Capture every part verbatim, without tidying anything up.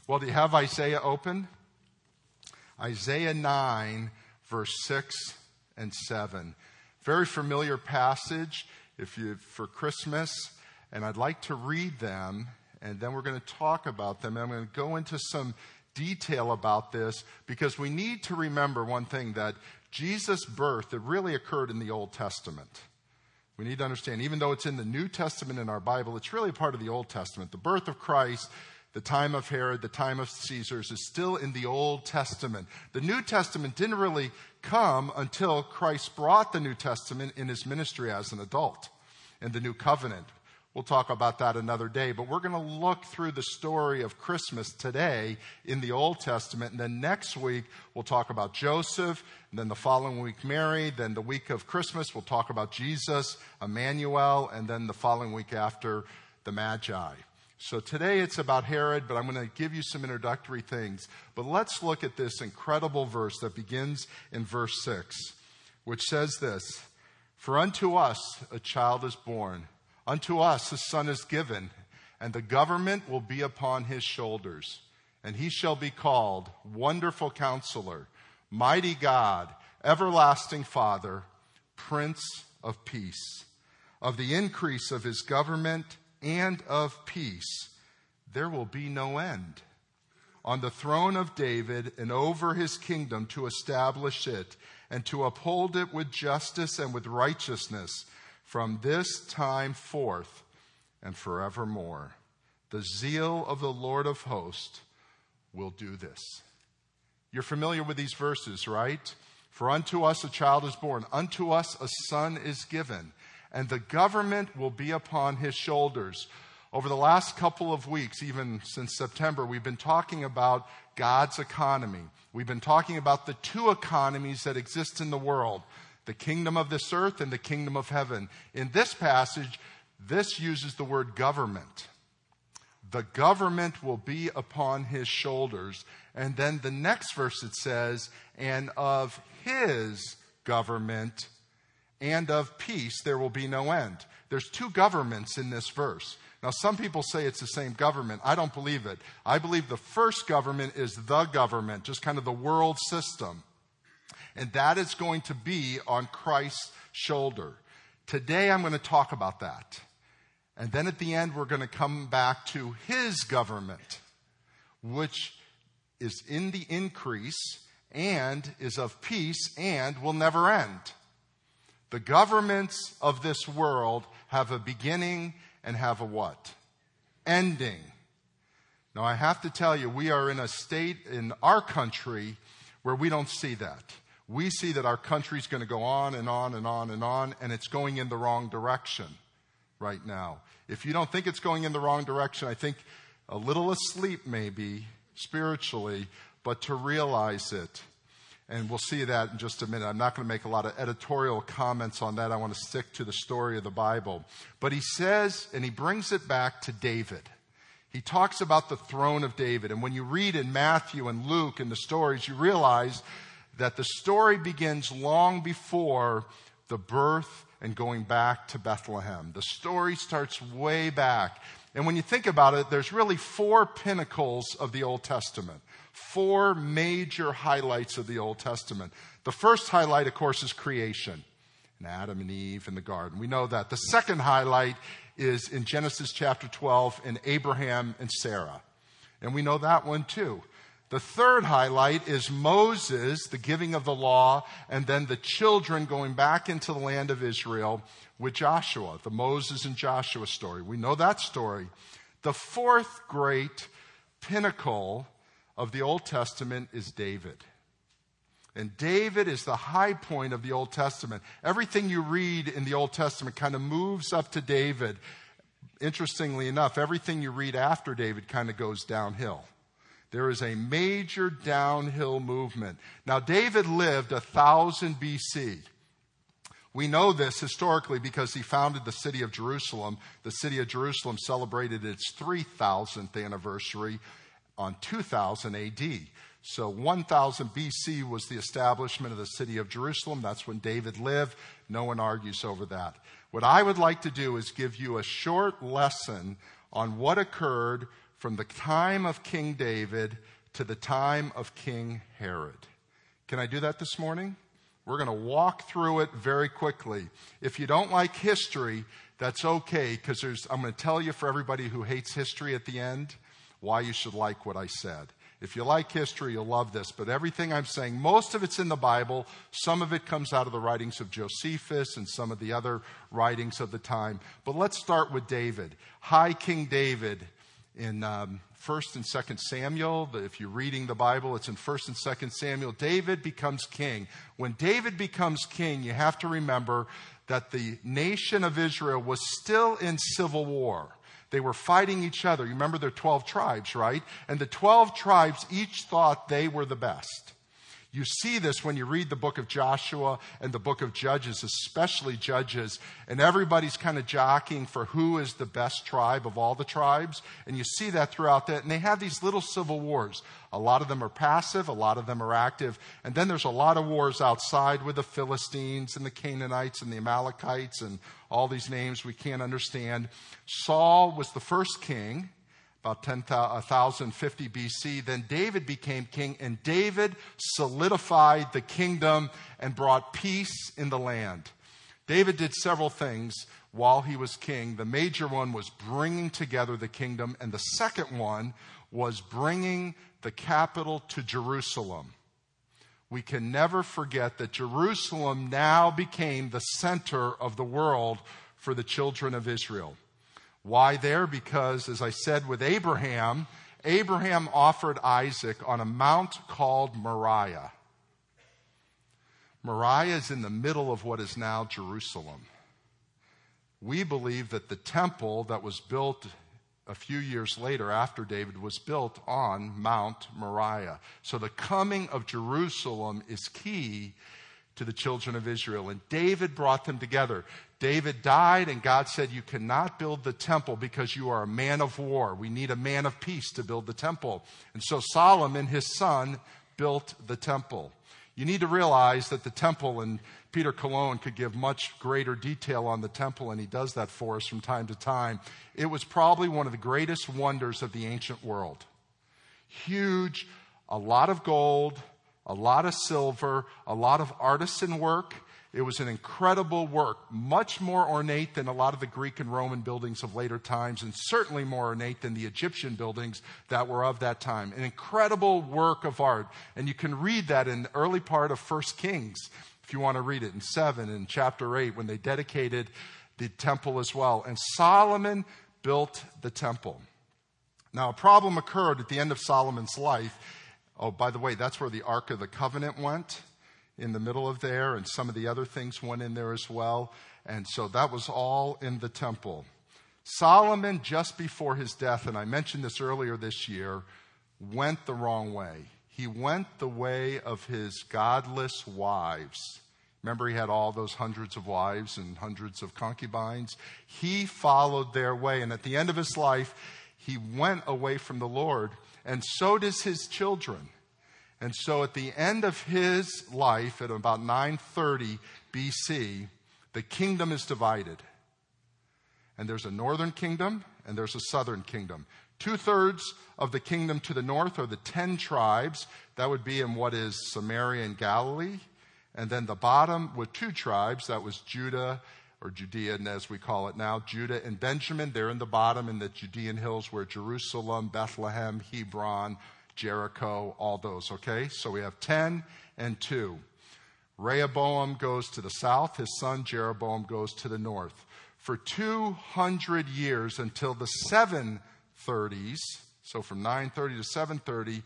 Well, do you have Isaiah open? Isaiah nine, verse six and seven. Very familiar passage if you for Christmas, and I'd like to read them, and then we're going to talk about them. I'm going to go into some detail about this because we need to remember one thing, that Jesus' birth, it really occurred in the Old Testament. We need to understand, even though it's in the New Testament in our Bible, it's really part of the Old Testament. The birth of Christ, the time of Herod, the time of Caesars is still in the Old Testament. The New Testament didn't really come until Christ brought the New Testament in his ministry as an adult in the New Covenant. We'll talk about that another day, but we're going to look through the story of Christmas today in the Old Testament, and then next week we'll talk about Joseph, and then the following week Mary, then the week of Christmas we'll talk about Jesus, Emmanuel, and then the following week after the Magi. So today it's about Herod, but I'm going to give you some introductory things. But let's look at this incredible verse that begins in verse six, which says this: "For unto us a child is born, unto us a son is given, and the government will be upon his shoulders. And he shall be called Wonderful Counselor, Mighty God, Everlasting Father, Prince of Peace. Of the increase of his government and of peace there will be no end. On the throne of David and over his kingdom, to establish it and to uphold it with justice and with righteousness from this time forth and forevermore. The zeal of the Lord of hosts will do this." You're familiar with these verses, right? "For unto us a child is born, unto us a son is given, and the government will be upon his shoulders." Over the last couple of weeks, even since September, we've been talking about God's economy. We've been talking about the two economies that exist in the world, the kingdom of this earth and the kingdom of heaven. In this passage, this uses the word government. The government will be upon his shoulders. And then the next verse it says, "And of his government and of peace there will be no end." There's two governments in this verse. Now, some people say it's the same government. I don't believe it. I believe the first government is the government, just kind of the world system. And that is going to be on Christ's shoulder. Today I'm going to talk about that. And then at the end we're going to come back to his government, which is in the increase and is of peace and will never end. The governments of this world have a beginning and have a what? Ending. Now I have to tell you, we are in a state in our country where we don't see that. We see that our country's going to go on and on and on and on, and it's going in the wrong direction right now. If you don't think it's going in the wrong direction, I think a little asleep maybe spiritually, but to realize it. And we'll see that in just a minute. I'm not going to make a lot of editorial comments on that. I want to stick to the story of the Bible. But he says, and he brings it back to David. He talks about the throne of David. And when you read in Matthew and Luke and the stories, you realize that the story begins long before the birth and going back to Bethlehem. The story starts way back. And when you think about it, there's really four pinnacles of the Old Testament. Four major highlights of the Old Testament. The first highlight, of course, is creation. And Adam and Eve in the garden. We know that. The second highlight is in Genesis chapter twelve in Abraham and Sarah. And we know that one too. The third highlight is Moses, the giving of the law, and then the children going back into the land of Israel with Joshua, the Moses and Joshua story. We know that story. The fourth great pinnacle of the Old Testament is David. And David is the high point of the Old Testament. Everything you read in the Old Testament kind of moves up to David. Interestingly enough, everything you read after David kind of goes downhill. There is a major downhill movement. Now, David lived one thousand B C. We know this historically because he founded the city of Jerusalem. The city of Jerusalem celebrated its three thousandth anniversary on two thousand A D. So one thousand B C was the establishment of the city of Jerusalem. That's when David lived. No one argues over that. What I would like to do is give you a short lesson on what occurred from the time of King David to the time of King Herod. Can I do that this morning? We're going to walk through it very quickly. If you don't like history, that's okay, because there's I'm going to tell you, for everybody who hates history at the end, why you should like what I said. If you like history, you'll love this. But everything I'm saying, most of it's in the Bible. Some of it comes out of the writings of Josephus and some of the other writings of the time. But let's start with David. High King David in um, First and Second Samuel. If you're reading the Bible, it's in First and Second Samuel. David becomes king. When David becomes king, you have to remember that the nation of Israel was still in civil war. They were fighting each other. You remember there are twelve tribes, right? And the twelve tribes each thought they were the best. You see this when you read the book of Joshua and the book of Judges, especially Judges, and everybody's kind of jockeying for who is the best tribe of all the tribes. And you see that throughout that. And they have these little civil wars. A lot of them are passive, a lot of them are active. And then there's a lot of wars outside with the Philistines and the Canaanites and the Amalekites and all these names we can't understand. Saul was the first king, about ten thousand fifty B C. Then David became king, and David solidified the kingdom and brought peace in the land. David did several things while he was king. The major one was bringing together the kingdom, and the second one was bringing the capital to Jerusalem. We can never forget that Jerusalem now became the center of the world for the children of Israel. Why there? Because, as I said with Abraham, Abraham offered Isaac on a mount called Moriah. Moriah is in the middle of what is now Jerusalem. We believe that the temple that was built a few years later after David was built on Mount Moriah. So the coming of Jerusalem is key to the children of Israel. And David brought them together. David died, and God said, you cannot build the temple because you are a man of war. We need a man of peace to build the temple. And so Solomon, his son, built the temple. You need to realize that the temple, and Peter Cologne could give much greater detail on the temple, and he does that for us from time to time. It was probably one of the greatest wonders of the ancient world. Huge, a lot of gold, a lot of silver, a lot of artisan work. It was an incredible work, much more ornate than a lot of the Greek and Roman buildings of later times, and certainly more ornate than the Egyptian buildings that were of that time. An incredible work of art. And you can read that in the early part of First Kings, if you want to read it, in seven and chapter eight, when they dedicated the temple as well. And Solomon built the temple. Now, a problem occurred at the end of Solomon's life. Oh, by the way, that's where the Ark of the Covenant went, in the middle of there, and some of the other things went in there as well. And so that was all in the temple. Solomon, just before his death, and I mentioned this earlier this year, went the wrong way. He went the way of his godless wives. Remember, he had all those hundreds of wives and hundreds of concubines. He followed their way, and at the end of his life, he went away from the Lord, and so does his children. And so at the end of his life, at about nine thirty B C, the kingdom is divided. And there's a northern kingdom and there's a southern kingdom. Two-thirds of the kingdom to the north are the ten tribes. That would be in what is Samaria and Galilee. And then the bottom with two tribes, that was Judah, or Judea, as we call it now, Judah and Benjamin. They're in the bottom in the Judean hills where Jerusalem, Bethlehem, Hebron, Jericho, all those, okay? So we have ten and two. Rehoboam goes to the south. His son Jeroboam goes to the north. For two hundred years, until the seven thirties, so from nine thirty to seven thirty,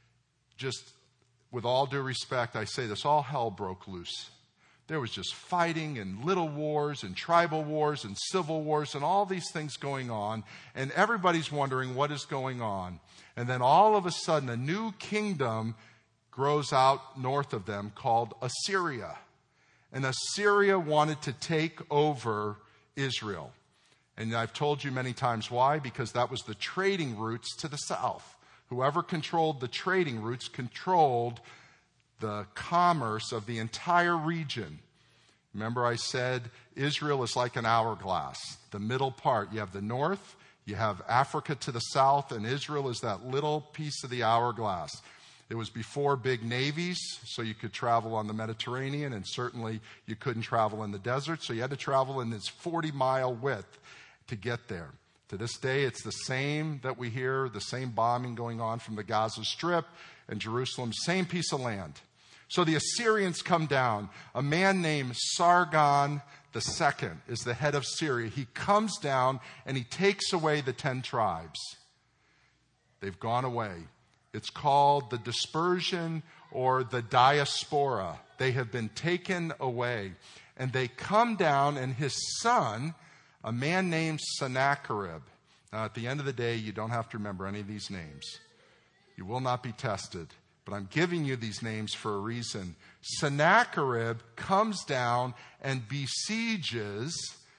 just with all due respect, I say this, all hell broke loose. There was just fighting and little wars and tribal wars and civil wars and all these things going on. And everybody's wondering what is going on. And then all of a sudden, a new kingdom grows out north of them called Assyria. And Assyria wanted to take over Israel. And I've told you many times why, because that was the trading routes to the south. Whoever controlled the trading routes controlled the commerce of the entire region. Remember I said Israel is like an hourglass. The middle part, you have the north, You have Africa to the south, and Israel is that little piece of the hourglass. It was before big navies, so you could travel on the Mediterranean, and certainly you couldn't travel in the desert, so you had to travel in this forty-mile width to get there. To this day, it's the same that we hear, the same bombing going on from the Gaza Strip and Jerusalem, same piece of land. So the Assyrians come down. A man named Sargon the Second is the head of Syria. He comes down and he takes away the ten tribes. They've gone away. It's called the dispersion or the diaspora. They have been taken away. And they come down, and his son, a man named Sennacherib. Now, at the end of the day, you don't have to remember any of these names. You will not be tested. But I'm giving you these names for a reason. Sennacherib comes down and besieges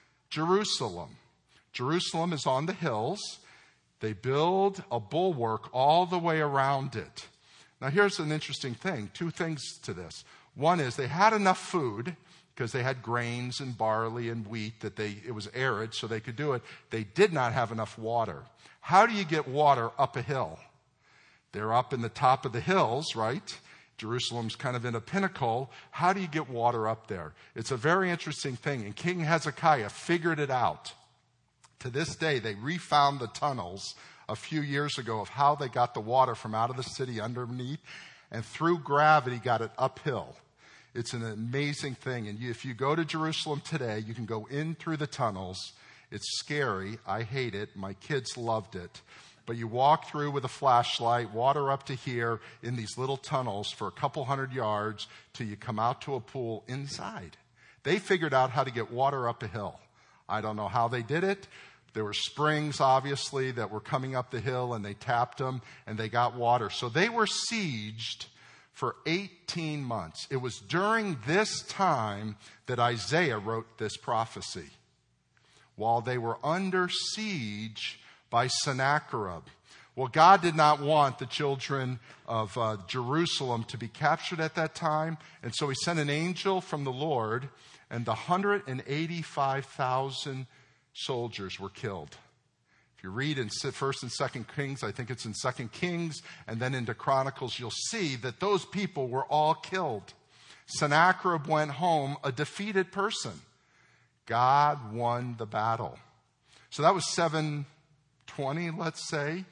Jerusalem. Jerusalem is on the hills. They build a bulwark all the way around it. Now, here's an interesting thing. Two things to this. One is they had enough food because they had grains and barley and wheat that they it was arid, so they could do it. They did not have enough water. How do you get water up a hill? They're up in the top of the hills, right? Jerusalem's kind of in a pinnacle. How do you get water up there? It's a very interesting thing. And King Hezekiah figured it out. To this day, they refound the tunnels a few years ago of how they got the water from out of the city underneath, and through gravity got it uphill. It's an amazing thing. And you, if you go to Jerusalem today, you can go in through the tunnels. It's scary. I hate it. My kids loved it. But you walk through with a flashlight, water up to here in these little tunnels for a couple hundred yards till you come out to a pool inside. They figured out how to get water up a hill. I don't know how they did it. There were springs, obviously, that were coming up the hill, and they tapped them, and they got water. So they were sieged for eighteen months. It was during this time that Isaiah wrote this prophecy. While they were under siege by Sennacherib. Well, God did not want the children of uh, Jerusalem to be captured at that time, and so he sent an angel from the Lord, and the one hundred eighty-five thousand soldiers were killed. If you read in First and Second Kings, I think it's in Second Kings, and then into Chronicles, you'll see that those people were all killed. Sennacherib went home a defeated person. God won the battle. So that was seven twenty, let's say.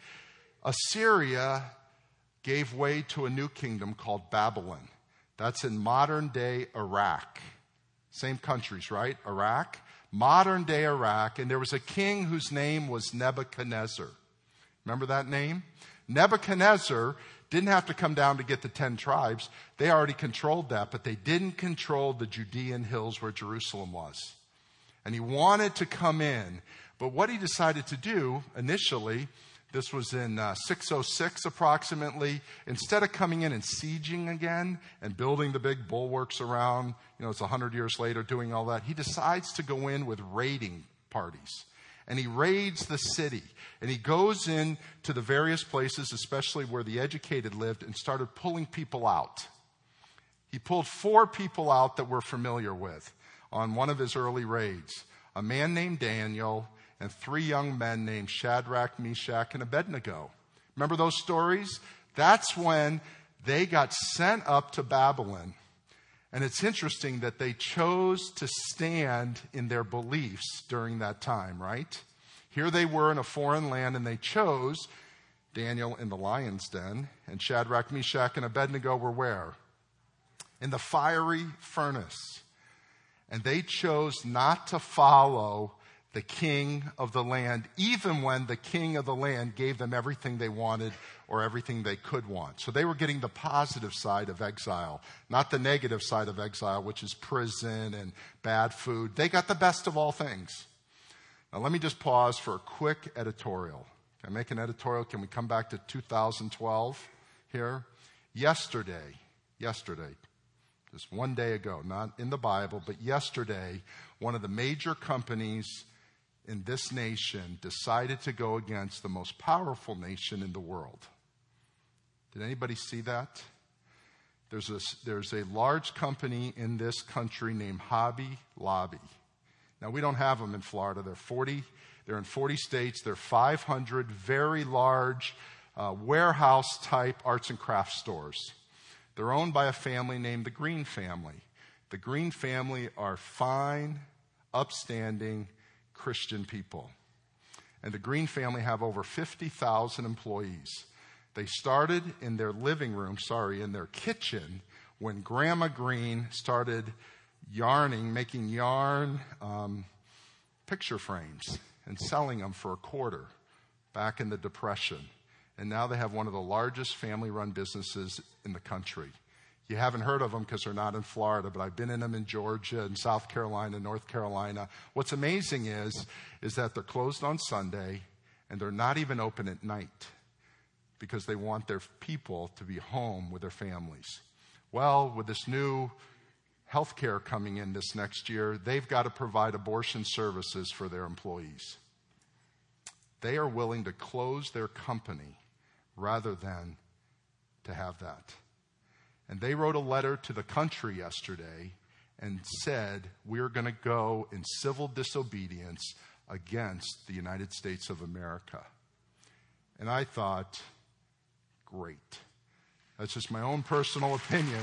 Assyria gave way to a new kingdom called Babylon. That's in modern-day Iraq. Same countries, right? Iraq. Modern-day Iraq. And there was a king whose name was Nebuchadnezzar. Remember that name? Nebuchadnezzar didn't have to come down to get the ten tribes. They already controlled that, but they didn't control the Judean hills where Jerusalem was. And he wanted to come in. But what he decided to do initially, this was in uh, six oh six approximately, instead of coming in and sieging again and building the big bulwarks around, you know, it's one hundred years later doing all that, he decides to go in with raiding parties. And he raids the city. And he goes in to the various places, especially where the educated lived, and started pulling people out. He pulled four people out that we're familiar with on one of his early raids. A man named Daniel, and three young men named Shadrach, Meshach, and Abednego. Remember those stories? That's when they got sent up to Babylon. And it's interesting that they chose to stand in their beliefs during that time, right? Here they were in a foreign land, and they chose Daniel in the lion's den, and Shadrach, Meshach, and Abednego were where? In the fiery furnace. And they chose not to follow the king of the land, even when the king of the land gave them everything they wanted or everything they could want. So they were getting the positive side of exile, not the negative side of exile, which is prison and bad food. They got the best of all things. Now let me just pause for a quick editorial. Can I make an editorial? Can we come back to two thousand twelve here? Yesterday, yesterday, just one day ago, not in the Bible, but yesterday, one of the major companies in this nation decided to go against the most powerful nation in the world. Did anybody see that? There's a, there's a large company in this country named Hobby Lobby. Now, we don't have them in Florida. They're forty They're in forty states. They're five hundred very large uh, warehouse-type arts and crafts stores. They're owned by a family named the Green family. The Green family are fine, upstanding Christian people. And the Green family have over fifty thousand employees. They started in their living room, sorry, in their kitchen, when Grandma Green started yarning, making yarn um, picture frames and selling them for a quarter back in the Depression. And now they have one of the largest family-run businesses in the country. You haven't heard of them because they're not in Florida, but I've been in them in Georgia and South Carolina, North Carolina. What's amazing is, is that they're closed on Sunday and they're not even open at night because they want their people to be home with their families. Well, with this new health care coming in this next year, they've got to provide abortion services for their employees. They are willing to close their company rather than to have that. And they wrote a letter to the country yesterday and said, we're going to go in civil disobedience against the United States of America. And I thought, great. That's just my own personal opinion.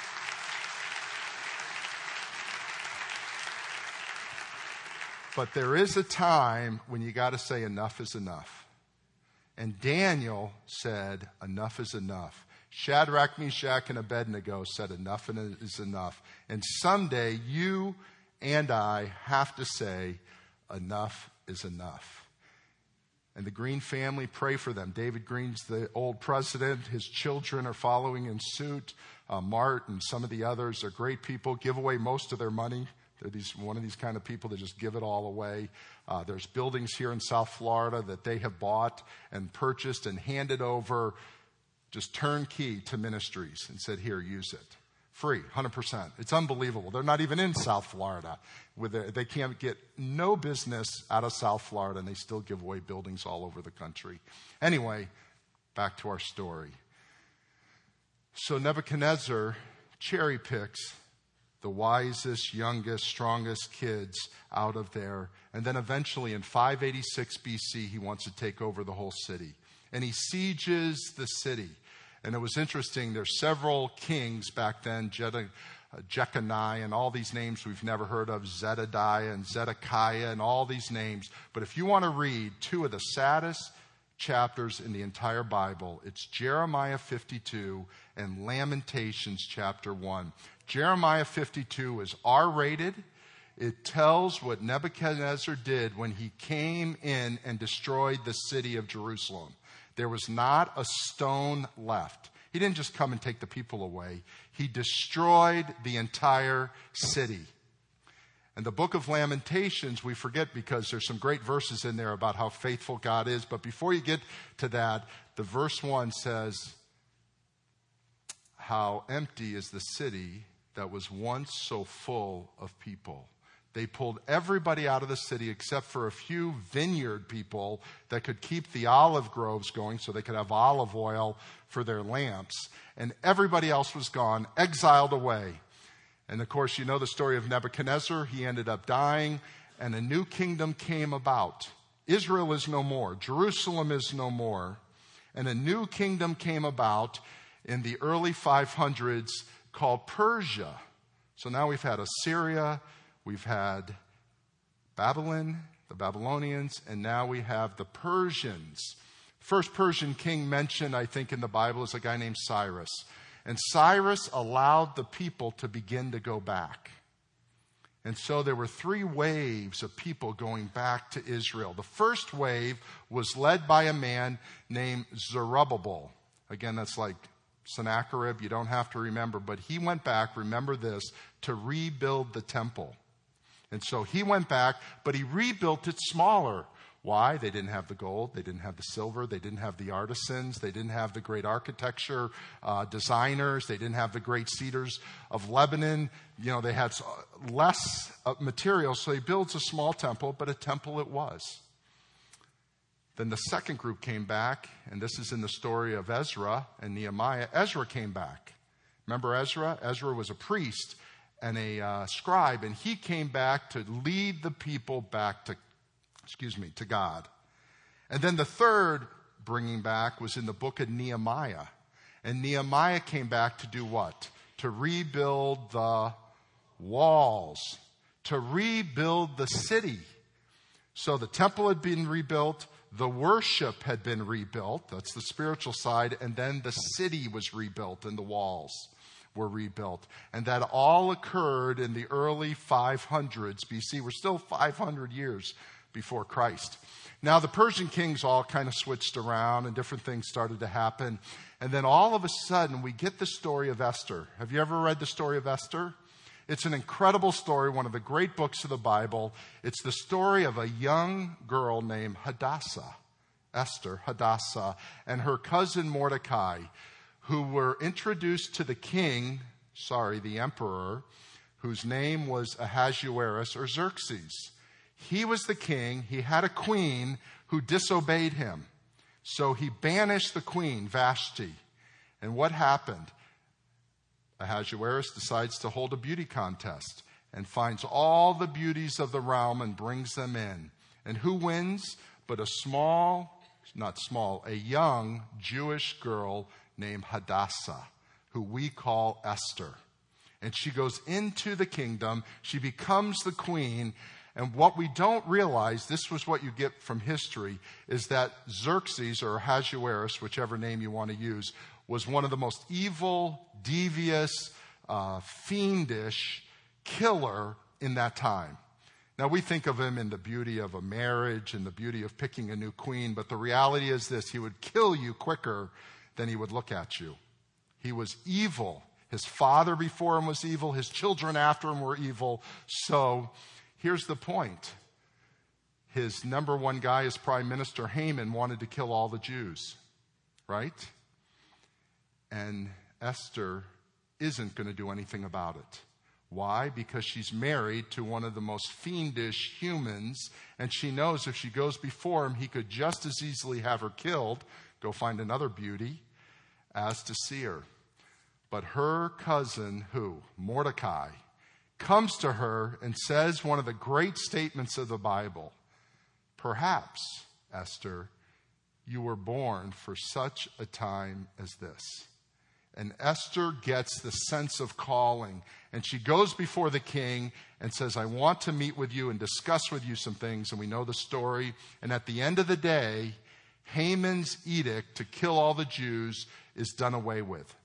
But there is a time when you got to say enough is enough. And Daniel said, enough is enough. Shadrach, Meshach, and Abednego said enough is enough. And someday you and I have to say enough is enough. And the Green family, pray for them. David Green's the old president. His children are following in suit. Uh, Mart and some of the others are great people, give away most of their money. They're these, one of these kind of people that just give it all away. Uh, there's buildings here in South Florida that they have bought and purchased and handed over just turnkey to ministries and said, here, use it. Free, one hundred percent. It's unbelievable. They're not even in South Florida. With their, they can't get no business out of South Florida, and they still give away buildings all over the country. Anyway, back to our story. So Nebuchadnezzar cherry picks the wisest, youngest, strongest kids out of there. And then eventually in five eighty-six B C, he wants to take over the whole city. And he sieges the city. And it was interesting, there's several kings back then, Jed- uh, Jeconiah and all these names we've never heard of, Zedediah and Zedekiah and all these names. But if you want to read two of the saddest chapters in the entire Bible, it's Jeremiah fifty-two and Lamentations chapter one. Jeremiah fifty-two is R-rated. It tells what Nebuchadnezzar did when he came in and destroyed the city of Jerusalem. There was not a stone left. He didn't just come and take the people away. He destroyed the entire city. And the book of Lamentations, we forget because there's some great verses in there about how faithful God is. But before you get to that, the verse one says, how empty is the city that was once so full of people. They pulled everybody out of the city except for a few vineyard people that could keep the olive groves going so they could have olive oil for their lamps. And everybody else was gone, exiled away. And of course, you know the story of Nebuchadnezzar. He ended up dying, and a new kingdom came about. Israel is no more. Jerusalem is no more. And a new kingdom came about in the early five hundreds called Persia. So now we've had Assyria, we've had Babylon, the Babylonians, and now we have the Persians. First Persian king mentioned, I think, in the Bible is a guy named Cyrus. And Cyrus allowed the people to begin to go back. And so there were three waves of people going back to Israel. The first wave was led by a man named Zerubbabel. Again, that's like Sennacherib, you don't have to remember, but he went back, remember this, to rebuild the temple. And so he went back, but he rebuilt it smaller. Why? They didn't have the gold, they didn't have the silver, they didn't have the artisans, they didn't have the great architecture uh, designers, they didn't have the great cedars of Lebanon. You know, they had less uh, material, so he builds a small temple, but a temple it was. Then the second group came back, and this is in the story of Ezra and Nehemiah. Ezra came back. Remember Ezra? Ezra was a priest and a uh, scribe, and he came back to lead the people back to excuse me, to God. And then the third bringing back was in the book of Nehemiah. And Nehemiah came back to do what? To rebuild the walls, to rebuild the city. So the temple had been rebuilt, the worship had been rebuilt, that's the spiritual side, and then the city was rebuilt and the walls were rebuilt. And that all occurred in the early five hundreds B C. We're still five hundred years before Christ. Now the Persian kings all kind of switched around and different things started to happen. And then all of a sudden we get the story of Esther. Have you ever read the story of Esther? It's an incredible story, one of the great books of the Bible. It's the story of a young girl named Hadassah, Esther, Hadassah, and her cousin Mordecai, who were introduced to the king, sorry, the emperor, whose name was Ahasuerus or Xerxes. He was the king. He had a queen who disobeyed him. So he banished the queen, Vashti. And what happened? Ahasuerus decides to hold a beauty contest and finds all the beauties of the realm and brings them in. And who wins? But a small, not small, a young Jewish girl named Hadassah, who we call Esther. And she goes into the kingdom. She becomes the queen. And what we don't realize, this was what you get from history, is that Xerxes or Ahasuerus, whichever name you want to use, was one of the most evil, devious, uh, fiendish killer in that time. Now, we think of him in the beauty of a marriage and the beauty of picking a new queen, but the reality is this: he would kill you quicker than he would look at you. He was evil. His father before him was evil. His children after him were evil. So here's the point. His number one guy, his prime minister, Haman, wanted to kill all the Jews, right? And Esther isn't going to do anything about it. Why? Because she's married to one of the most fiendish humans, and she knows if she goes before him, he could just as easily have her killed, go find another beauty, as to see her. But her cousin, who? Mordecai, comes to her and says one of the great statements of the Bible. Perhaps, Esther, you were born for such a time as this. And Esther gets the sense of calling. And she goes before the king and says, I want to meet with you and discuss with you some things. And we know the story. And at the end of the day, Haman's edict to kill all the Jews is done away with.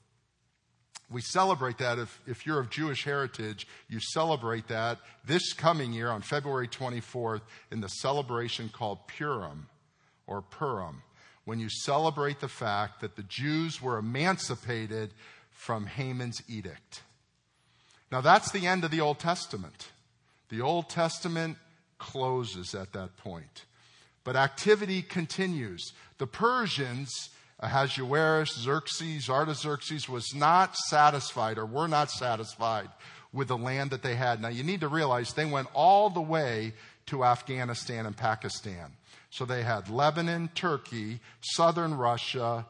We celebrate that. If, if you're of Jewish heritage, you celebrate that this coming year on February twenty-fourth in the celebration called Purim or Purim, when you celebrate the fact that the Jews were emancipated from Haman's edict. Now that's the end of the Old Testament. The Old Testament closes at that point. But activity continues. The Persians, Ahasuerus, Xerxes, Artaxerxes, was not satisfied or were not satisfied with the land that they had. Now you need to realize they went all the way to Afghanistan and Pakistan. So they had Lebanon, Turkey, southern Russia,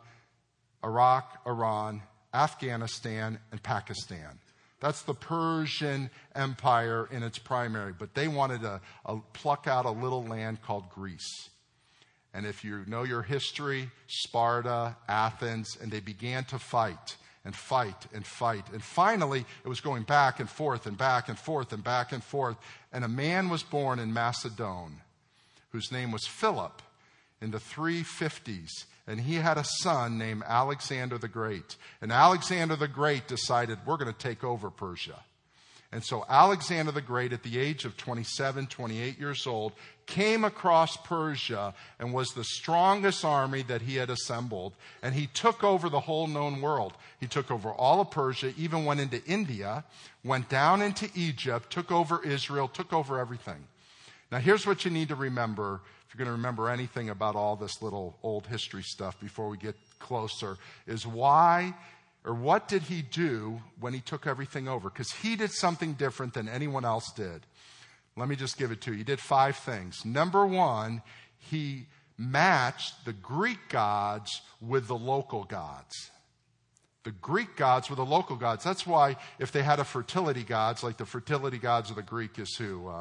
Iraq, Iran, Afghanistan, and Pakistan. That's the Persian Empire in its primary. But they wanted to uh, pluck out a little land called Greece. And if you know your history, Sparta, Athens, and they began to fight and fight and fight. And finally, it was going back and forth and back and forth and back and forth. And a man was born in Macedon whose name was Philip in the three fifties. And he had a son named Alexander the Great. And Alexander the Great decided, we're going to take over Persia. And so Alexander the Great, at the age of twenty-seven, twenty-eight years old, came across Persia and was the strongest army that he had assembled. And he took over the whole known world. He took over all of Persia, even went into India, went down into Egypt, took over Israel, took over everything. Now here's what you need to remember, if you're going to remember anything about all this little old history stuff before we get closer, is why or what did he do when he took everything over? Because he did something different than anyone else did. Let me just give it to you. He did five things. Number one, he matched the Greek gods with the local gods. The Greek gods were the local gods. That's why if they had a fertility gods, like the fertility gods of the Greek is who? Um,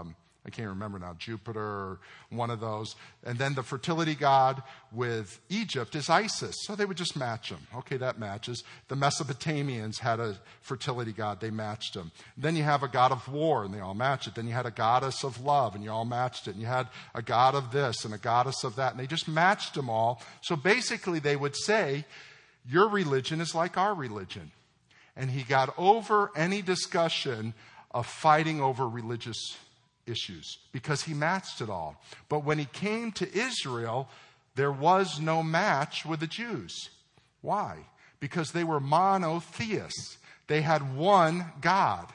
I can't remember now, Jupiter or one of those. And then the fertility god with Egypt is Isis. So they would just match them. Okay, that matches. The Mesopotamians had a fertility god. They matched them. Then you have a god of war, and they all match it. Then you had a goddess of love, and you all matched it. And you had a god of this and a goddess of that. And they just matched them all. So basically they would say, your religion is like our religion. And he got over any discussion of fighting over religious issues because he matched it all. But when he came to Israel, there was no match with the Jews. Why? Because they were monotheists. They had one God.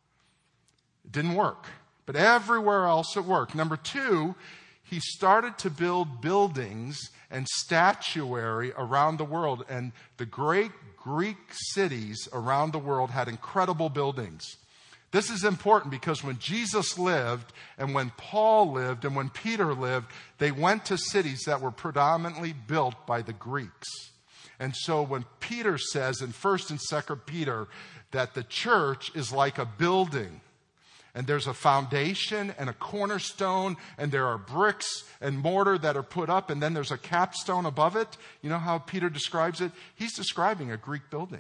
It didn't work. But everywhere else it worked. Number two, he started to build buildings and statuary around the world. And the great Greek cities around the world had incredible buildings. This is important because when Jesus lived and when Paul lived and when Peter lived, they went to cities that were predominantly built by the Greeks. And so when Peter says in First and Second Peter that the church is like a building, and there's a foundation and a cornerstone, and there are bricks and mortar that are put up, and then there's a capstone above it. You know how Peter describes it? He's describing a Greek building.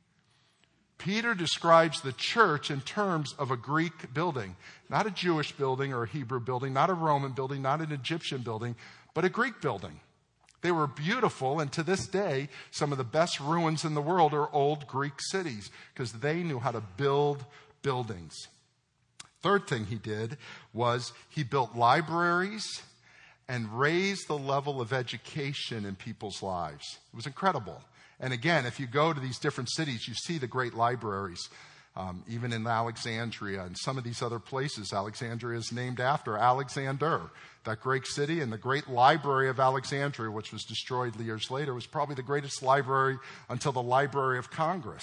Peter describes the church in terms of a Greek building, not a Jewish building or a Hebrew building, not a Roman building, not an Egyptian building, but a Greek building. They were beautiful, and to this day, some of the best ruins in the world are old Greek cities because they knew how to build buildings. Third thing he did was he built libraries and raised the level of education in people's lives. It was incredible. And again, if you go to these different cities, you see the great libraries, um, even in Alexandria and some of these other places. Alexandria is named after Alexander, that great city, and the great library of Alexandria, which was destroyed years later, was probably the greatest library until the Library of Congress.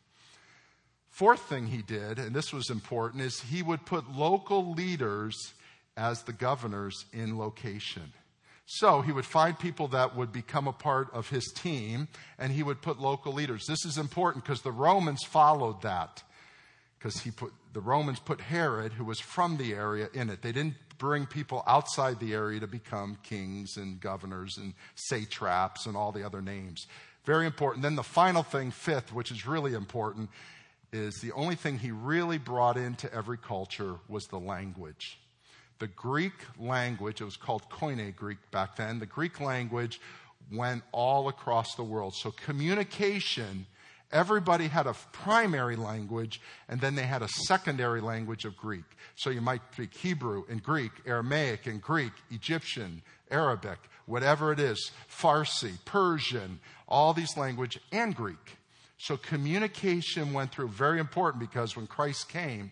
Fourth thing he did, and this was important, is he would put local leaders as the governors in location. So he would find people that would become a part of his team, and he would put local leaders. This is important because the Romans followed that. Because he put the Romans put Herod, who was from the area, in it. They didn't bring people outside the area to become kings and governors and satraps and all the other names. Very important. Then the final thing, fifth, which is really important, is the only thing he really brought into every culture was the language. The Greek language, it was called Koine Greek back then, the Greek language went all across the world. So communication, everybody had a primary language, and then they had a secondary language of Greek. So you might speak Hebrew and Greek, Aramaic and Greek, Egyptian, Arabic, whatever it is, Farsi, Persian, all these languages, and Greek. So communication went through, very important, because when Christ came,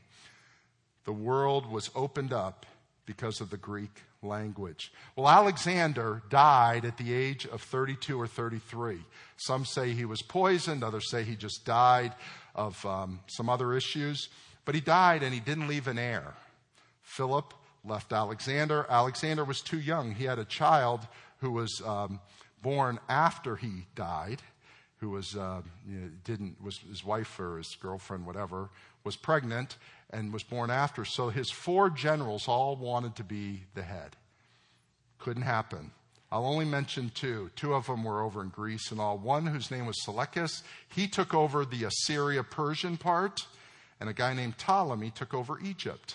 the world was opened up because of the Greek language. Well, Alexander died at the age of thirty-two or thirty-three. Some say he was poisoned, others say he just died of um, some other issues. But he died and he didn't leave an heir. Philip left Alexander. Alexander was too young. He had a child who was um, born after he died, who was uh, you know, didn't was his wife or his girlfriend, whatever, was pregnant and was born after. So his four generals all wanted to be the head. Couldn't happen. I'll only mention two. Two of them were over in Greece and all. One, whose name was Seleucus, he took over the Assyria-Persian part, and a guy named Ptolemy took over Egypt.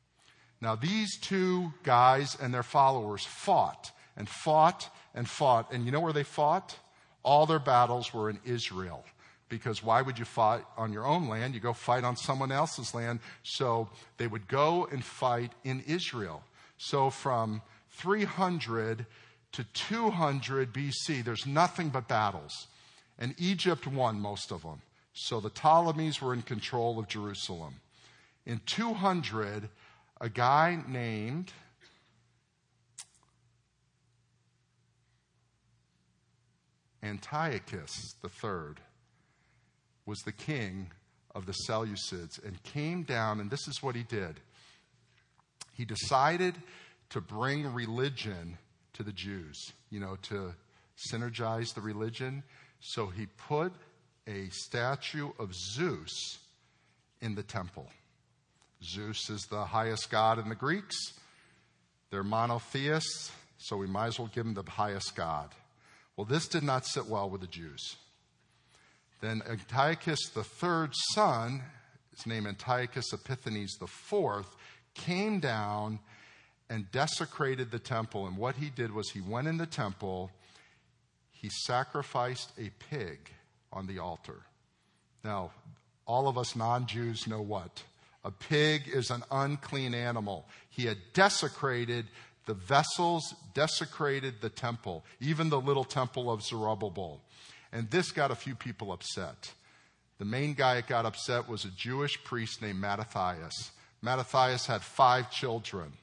Now these two guys and their followers fought and fought and fought. And you know where they fought? All their battles were in Israel. Because why would you fight on your own land? You go fight on someone else's land. So they would go and fight in Israel. So from three hundred to two hundred B C, there's nothing but battles. And Egypt won most of them. So the Ptolemies were in control of Jerusalem. In two hundred, a guy named Antiochus the third was the king of the Seleucids and came down, and this is what he did. He decided to bring religion to the Jews, you know, to synergize the religion. So he put a statue of Zeus in the temple. Zeus is the highest god in the Greeks. They're monotheists, so we might as well give them the highest God. Well, this did not sit well with the Jews. Then Antiochus the third's son, his name Antiochus Epiphanes the fourth, came down and desecrated the temple. And what he did was he went in the temple, he sacrificed a pig on the altar. Now, all of us non-Jews know what? A pig is an unclean animal. He had desecrated the vessels, desecrated the temple, even the little temple of Zerubbabel. And this got a few people upset. The main guy that got upset was a Jewish priest named Mattathias. Mattathias had five children.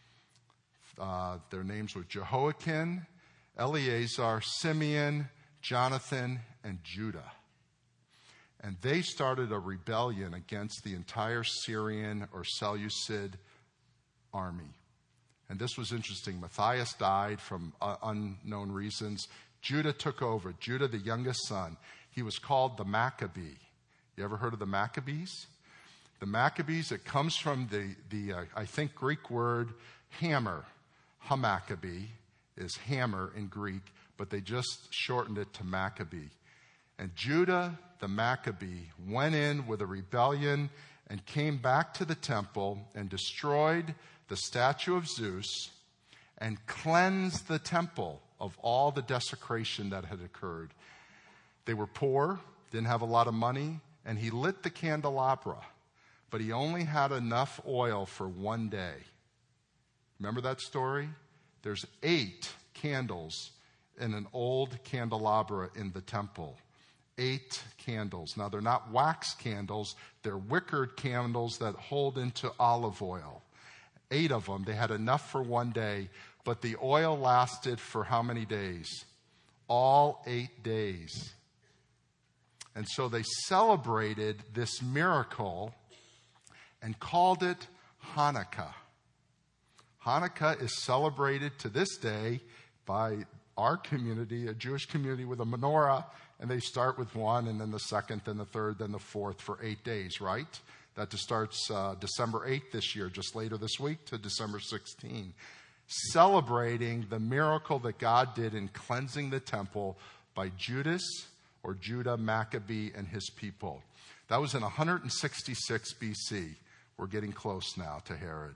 Uh, their names were Jehoiakim, Eleazar, Simeon, Jonathan, and Judah. And they started a rebellion against the entire Syrian or Seleucid army. And this was interesting. Matthias died from uh, unknown reasons. Judah took over. Judah, the youngest son. He was called the Maccabee. You ever heard of the Maccabees? The Maccabees, it comes from the, the uh, I think, Greek word hammer. Hamaccabee is hammer in Greek, but they just shortened it to Maccabee. And Judah, the Maccabee, went in with a rebellion and came back to the temple and destroyed the statue of Zeus and cleansed the temple of all the desecration that had occurred. They were poor, didn't have a lot of money, and he lit the candelabra, but he only had enough oil for one day. Remember that story? There's eight candles in an old candelabra in the temple. Eight candles. Now, they're not wax candles. They're wickered candles that hold into olive oil. Eight of them. They had enough for one day, but the oil lasted for how many days? All eight days. And so they celebrated this miracle and called it Hanukkah. Hanukkah is celebrated to this day by our community, a Jewish community with a menorah, and they start with one, and then the second, then the third, then the fourth for eight days, right? That just starts uh, December eighth this year, just later this week to December sixteenth, celebrating the miracle that God did in cleansing the temple by Judas or Judah Maccabee and his people. That was in one sixty-six B C. We're getting close now to Herod.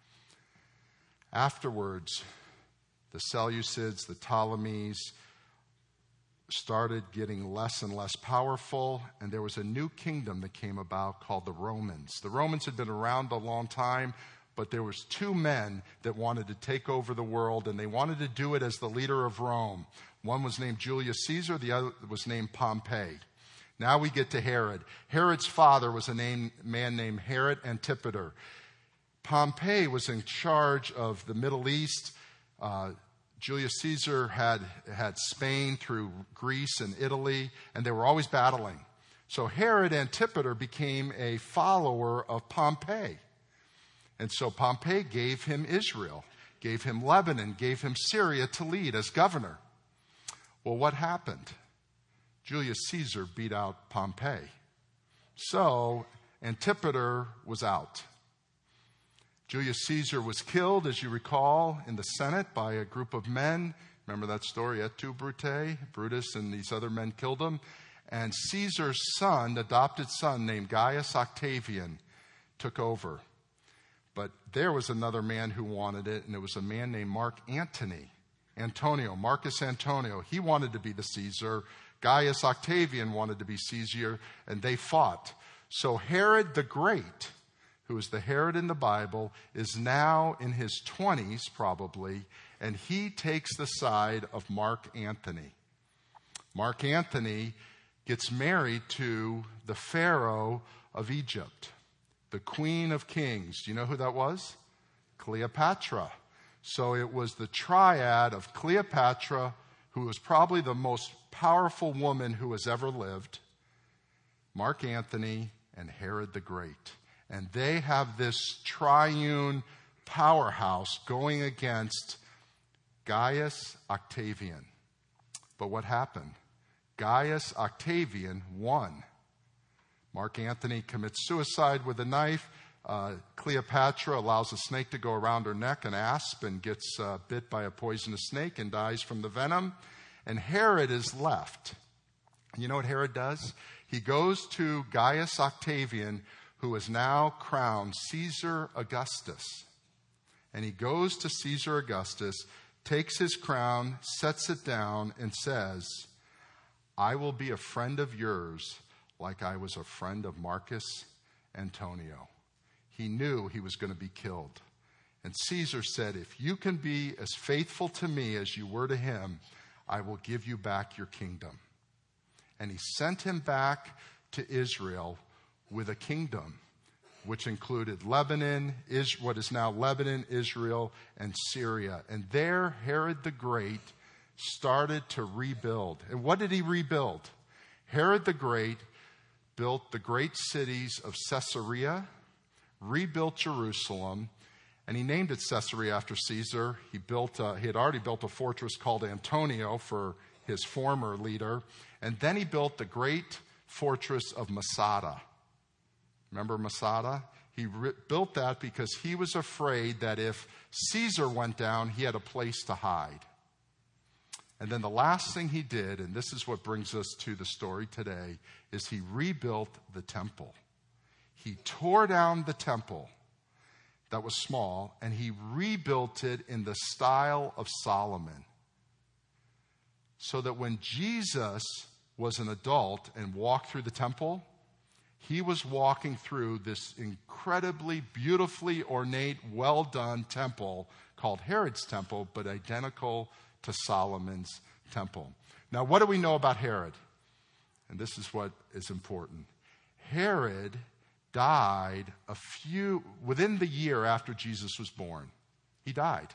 Afterwards, the Seleucids, the Ptolemies, started getting less and less powerful, and there was a new kingdom that came about called the Romans. The Romans had been around a long time, but there was two men that wanted to take over the world, and they wanted to do it as the leader of Rome. One was named Julius Caesar, the other was named Pompey. Now we get to Herod. Herod's father was a name, man named Herod Antipater. Pompey was in charge of the Middle East. Uh, Julius Caesar had, had Spain through Greece and Italy, and they were always battling. So Herod Antipater became a follower of Pompey. And so Pompey gave him Israel, gave him Lebanon, gave him Syria to lead as governor. Well, what happened? Julius Caesar beat out Pompey. So Antipater was out. Julius Caesar was killed, as you recall, in the Senate by a group of men. Remember that story, et tu, Brute? Brutus and these other men killed him. And Caesar's son, adopted son, named Gaius Octavian, took over. But there was another man who wanted it, and it was a man named Mark Antony. Antonio, Marcus Antonio. He wanted to be the Caesar. Gaius Octavian wanted to be Caesar, and they fought. So Herod the Great, who is the Herod in the Bible, is now in his twenties probably, and he takes the side of Mark Antony. Mark Antony gets married to the Pharaoh of Egypt, the Queen of Kings. Do you know who that was? Cleopatra. So it was the triad of Cleopatra, who was probably the most powerful woman who has ever lived, Mark Antony, and Herod the Great. And they have this triune powerhouse going against Gaius Octavian. But what happened? Gaius Octavian won. Mark Antony commits suicide with a knife. Uh, Cleopatra allows a snake to go around her neck, an asp, and gets uh, bit by a poisonous snake and dies from the venom. And Herod is left. You know what Herod does? He goes to Gaius Octavian, who is now crowned Caesar Augustus. And he goes to Caesar Augustus, takes his crown, sets it down, and says, I will be a friend of yours like I was a friend of Marcus Antonio. He knew he was going to be killed. And Caesar said, if you can be as faithful to me as you were to him, I will give you back your kingdom. And he sent him back to Israel with a kingdom, which included Lebanon, is what is now Lebanon, Israel, and Syria. And there, Herod the Great started to rebuild. And what did he rebuild? Herod the Great built the great cities of Caesarea, rebuilt Jerusalem, and he named it Caesarea after Caesar. He built, uh, he had already built a fortress called Antonia for his former leader. And then he built the great fortress of Masada. Remember Masada? He re- built that because he was afraid that if Caesar went down, he had a place to hide. And then the last thing he did, and this is what brings us to the story today, is he rebuilt the temple. He tore down the temple that was small, and he rebuilt it in the style of Solomon. So that when Jesus was an adult and walked through the temple, he was walking through this incredibly, beautifully ornate, well-done temple called Herod's temple, but identical to Solomon's temple. Now, what do we know about Herod? And this is what is important. Herod died a few, within the year after Jesus was born. He died.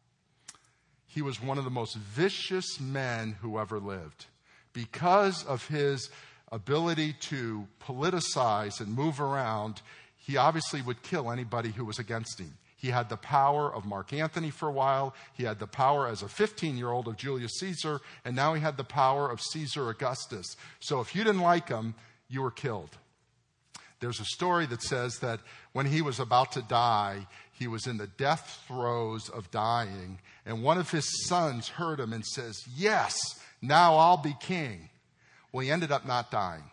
He was one of the most vicious men who ever lived. Because of his ability to politicize and move around, he obviously would kill anybody who was against him. He had the power of Mark Antony for a while. He had the power as a fifteen-year-old of Julius Caesar, and now he had the power of Caesar Augustus. So if you didn't like him, you were killed. There's a story that says that when he was about to die, he was in the death throes of dying, and one of his sons heard him and says, yes, now I'll be king. Well, he ended up not dying.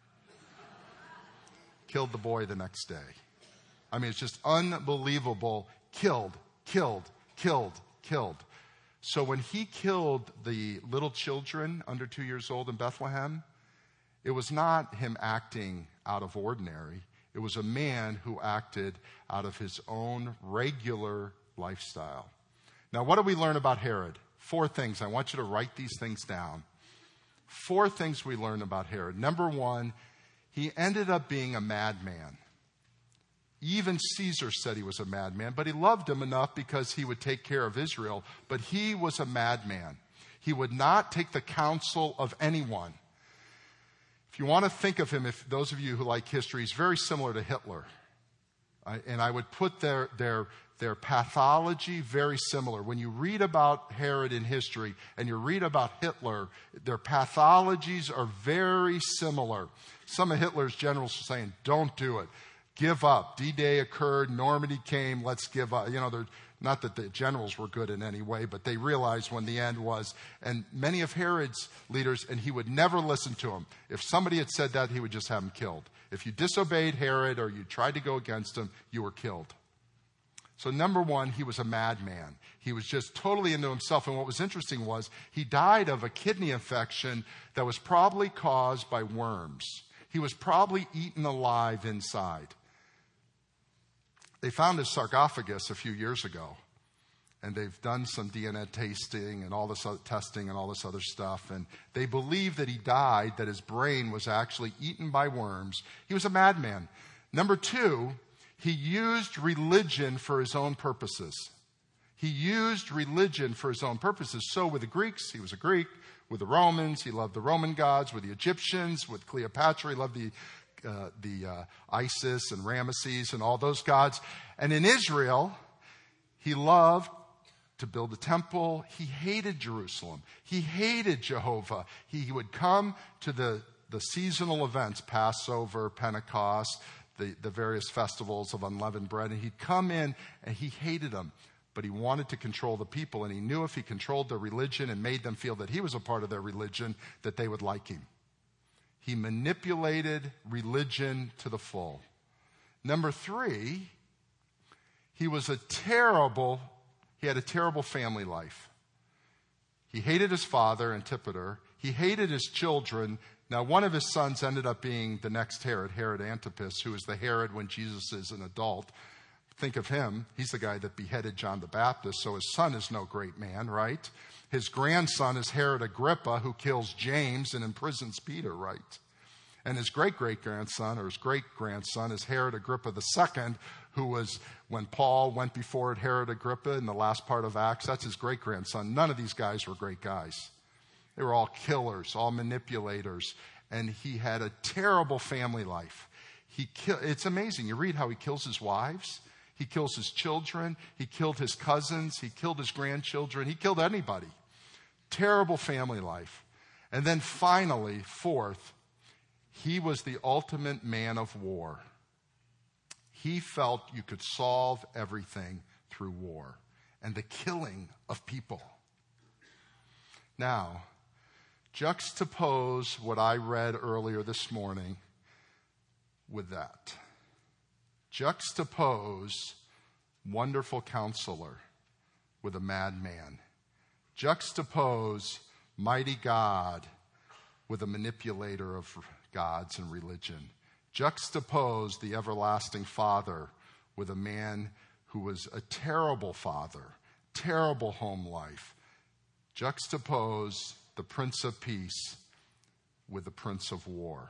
Killed the boy the next day. I mean, it's just unbelievable. Killed, killed, killed, killed. So when he killed the little children under two years old in Bethlehem, it was not him acting out of ordinary. It was a man who acted out of his own regular lifestyle. Now, what do we learn about Herod? Four things. I want you to write these things down. Four things we learn about Herod. Number one, he ended up being a madman. Even Caesar said he was a madman, but he loved him enough because he would take care of Israel. But he was a madman. He would not take the counsel of anyone. If you want to think of him, if those of you who like history, he's very similar to Hitler. I, and I would put their, their, their pathology very similar. When you read about Herod in history and you read about Hitler, their pathologies are very similar. Some of Hitler's generals were saying, don't do it. Give up. D-Day occurred. Normandy came. Let's give up. You know, they're, not that the generals were good in any way, but they realized when the end was. And many of Herod's leaders, and he would never listen to them. If somebody had said that, he would just have them killed. If you disobeyed Herod or you tried to go against him, you were killed. So number one, he was a madman. He was just totally into himself. And what was interesting was he died of a kidney infection that was probably caused by worms. He was probably eaten alive inside. They found his sarcophagus a few years ago, and they've done some D N A testing and all this other testing and all this other stuff, and they believe that he died, that his brain was actually eaten by worms. He was a madman. Number two, he used religion for his own purposes. He used religion for his own purposes. So with the Greeks, he was a Greek. With the Romans, he loved the Roman gods. With the Egyptians, with Cleopatra, he loved the Uh, the uh, Isis and Ramesses and all those gods. And in Israel, he loved to build a temple. He hated Jerusalem. He hated Jehovah. He would come to the, the seasonal events, Passover, Pentecost, the, the various festivals of unleavened bread. And he'd come in and he hated them, but he wanted to control the people. And he knew if he controlled their religion and made them feel that he was a part of their religion, that they would like him. He manipulated religion to the full. Number three, he was a terrible, he had a terrible family life. He hated his father, Antipater. He hated his children. Now, one of his sons ended up being the next Herod, Herod Antipas, who is the Herod when Jesus is an adult. Think of him. He's the guy that beheaded John the Baptist, so his son is no great man, right? His grandson is Herod Agrippa, who kills James and imprisons Peter, right? And his great-great-grandson, or his great-grandson, is Herod Agrippa the Second, who was, when Paul went before Herod Agrippa in the last part of Acts, that's his great-grandson. None of these guys were great guys. They were all killers, all manipulators, and he had a terrible family life. He ki- It's amazing. You read how he kills his wives. He kills his children. He killed his cousins. He killed his grandchildren. He killed anybody. Terrible family life. And then finally, fourth, he was the ultimate man of war. He felt you could solve everything through war and the killing of people. Now, juxtapose what I read earlier this morning with that. Juxtapose wonderful counselor with a madman. Juxtapose mighty God with a manipulator of gods and religion. Juxtapose the everlasting Father with a man who was a terrible father, terrible home life. Juxtapose the Prince of Peace with the Prince of War.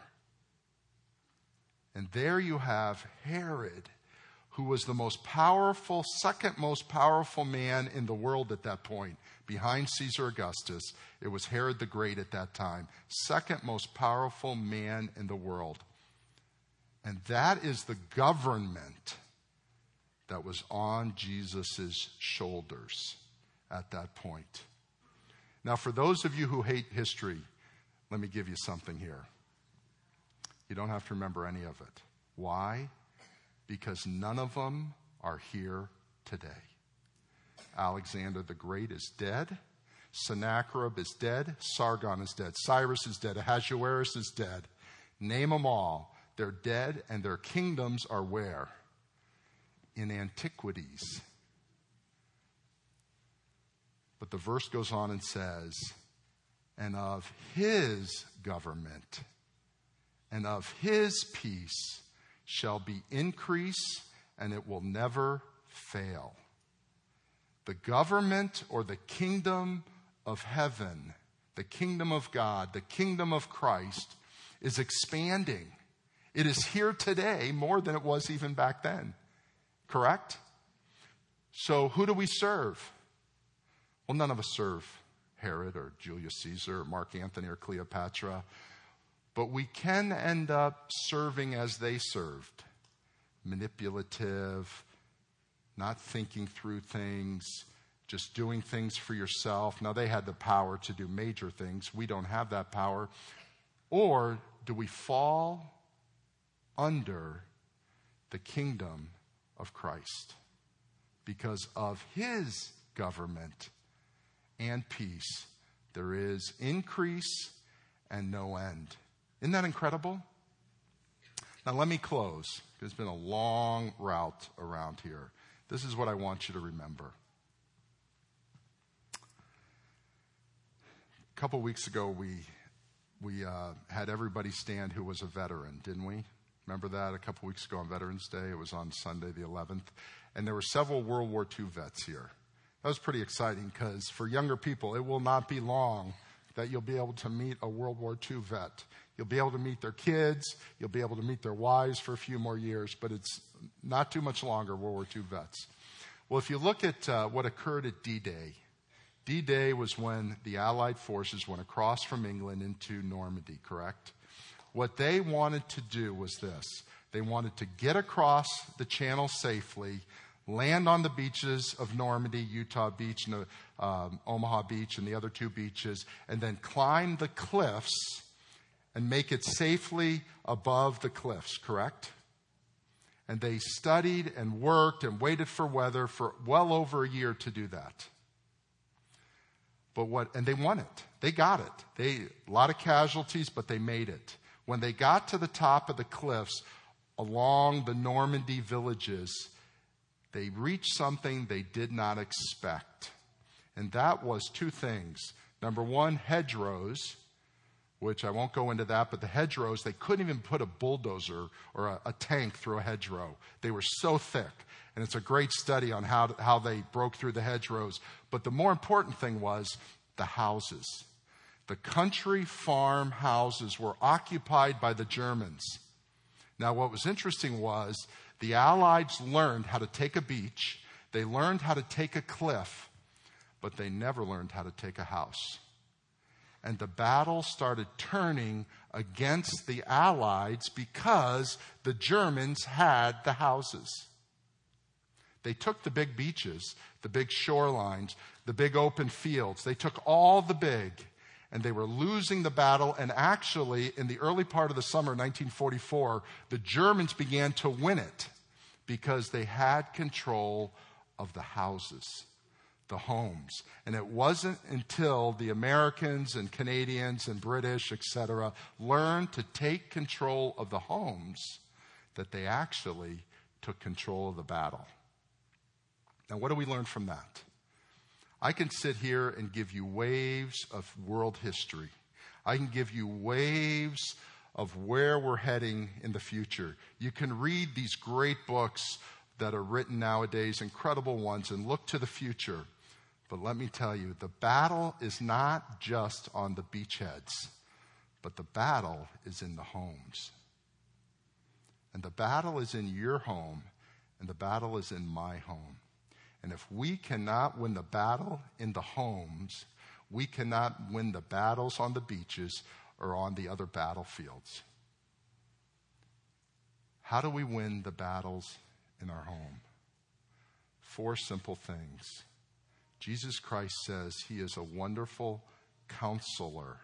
And there you have Herod, who was the most powerful, second most powerful man in the world at that point. Behind Caesar Augustus, it was Herod the Great at that time. Second most powerful man in the world. And that is the government that was on Jesus' shoulders at that point. Now, for those of you who hate history, let me give you something here. You don't have to remember any of it. Why? Because none of them are here today. Alexander the Great is dead. Sennacherib is dead. Sargon is dead. Cyrus is dead. Ahasuerus is dead. Name them all. They're dead, and their kingdoms are where? In antiquities. But the verse goes on and says, and of his government and of his peace shall be increase, and it will never fail. The government or the kingdom of heaven, the kingdom of God, the kingdom of Christ is expanding. It is here today more than it was even back then. Correct? So who do we serve? Well, none of us serve Herod or Julius Caesar or Mark Antony or Cleopatra. But we can end up serving as they served. Manipulative, not thinking through things, just doing things for yourself. Now, they had the power to do major things. We don't have that power. Or do we fall under the kingdom of Christ? Because of his government and peace, there is increase and no end. Isn't that incredible? Now let me close. It's been a long route around here. This is what I want you to remember. A couple weeks ago, we we uh, had everybody stand who was a veteran, didn't we? Remember that a couple weeks ago on Veterans Day? It was on Sunday the eleventh. And there were several World War Two vets here. That was pretty exciting because for younger people, it will not be long that you'll be able to meet a World War Two vet. You'll be able to meet their kids. You'll be able to meet their wives for a few more years, but it's not too much longer, World War Two vets. Well, if you look at uh, what occurred at D-Day, D-Day was when the Allied forces went across from England into Normandy, correct? What they wanted to do was this. They wanted to get across the channel safely, land on the beaches of Normandy, Utah Beach, and um, Omaha Beach, and the other two beaches, and then climb the cliffs and make it safely above the cliffs, correct? And they studied and worked and waited for weather for well over a year to do that. But what, and they won it. They got it. They, a lot of casualties, but they made it. When they got to the top of the cliffs along the Normandy villages, they reached something they did not expect. And that was two things. Number one, hedgerows, which I won't go into that, but the hedgerows, they couldn't even put a bulldozer or a, a tank through a hedgerow. They were so thick. And it's a great study on how, to, how they broke through the hedgerows. But the more important thing was the houses. The country farm houses were occupied by the Germans. Now, what was interesting was the Allies learned how to take a beach. They learned how to take a cliff, but they never learned how to take a house. And the battle started turning against the Allies because the Germans had the houses. They took the big beaches, the big shorelines, the big open fields. They took all the big, and they were losing the battle. And actually, in the early part of the summer, nineteen forty-four, the Germans began to win it because they had control of the houses, the homes. And it wasn't until the Americans and Canadians and British, et cetera, learned to take control of the homes that they actually took control of the battle. Now, what do we learn from that? I can sit here and give you waves of world history. I can give you waves of where we're heading in the future. You can read these great books that are written nowadays, incredible ones, and look to the future. But let me tell you, the battle is not just on the beachheads, but the battle is in the homes. And the battle is in your home, and the battle is in my home. And if we cannot win the battle in the homes, we cannot win the battles on the beaches or on the other battlefields. How do we win the battles in our home? Four simple things. Jesus Christ says he is a wonderful counselor.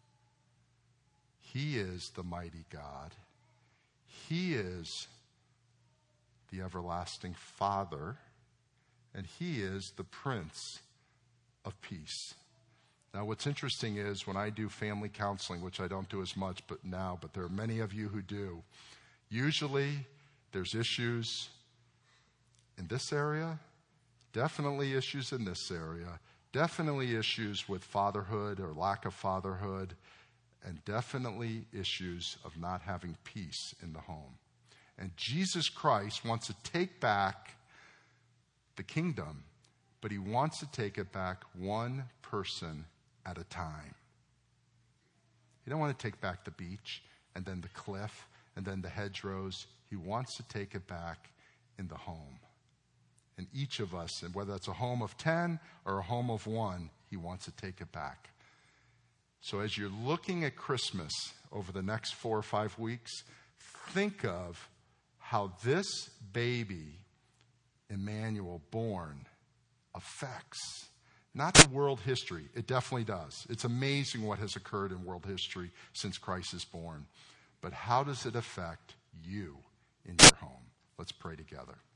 He is the mighty God. He is the everlasting Father. And he is the Prince of Peace. Now, what's interesting is when I do family counseling, which I don't do as much but now, but there are many of you who do, usually there's issues in this area, definitely issues in this area, definitely issues with fatherhood or lack of fatherhood, and definitely issues of not having peace in the home. And Jesus Christ wants to take back the kingdom, but he wants to take it back one person at a time. He don't want to take back the beach and then the cliff and then the hedgerows. He wants to take it back in the home. And each of us, and whether it's a home of ten or a home of one, he wants to take it back. So as you're looking at Christmas over the next four or five weeks, think of how this baby Emmanuel born affects not the world history. It definitely does. It's amazing what has occurred in world history since Christ is born. But how does it affect you in your home? Let's pray together.